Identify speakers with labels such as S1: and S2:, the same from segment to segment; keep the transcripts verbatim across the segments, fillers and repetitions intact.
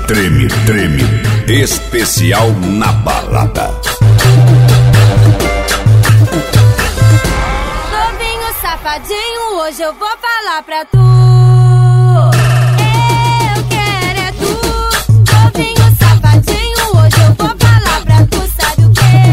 S1: Treme, treme, especial na balada.
S2: Novinho safadinho, hoje eu vou falar pra tu. Eu quero é tu. Novinho safadinho, hoje eu vou falar pra tu, sabe o quê?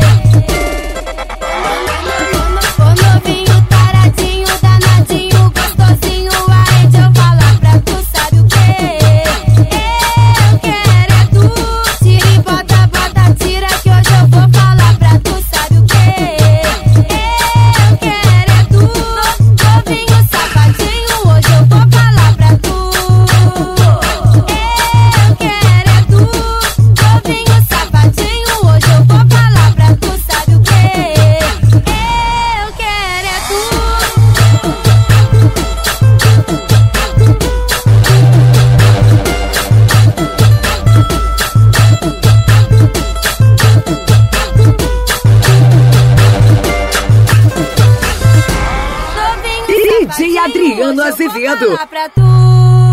S2: Ô novinho taradinho, danadinho, gostosinho, aí de eu falar pra tu, sabe o quê? Eu quero é tu. Tira e bota, bota, tira que hoje eu vou falar pra tu, sabe o quê? Eu quero é tu. Novinho safadinho, hoje eu vou falar pra tu. Eu quero é tu. Novinho safadinho, hoje eu vou falar pra tu, sabe o quê? Eu quero é tu.
S3: D J Adriano Azevedo.
S2: Pra tu.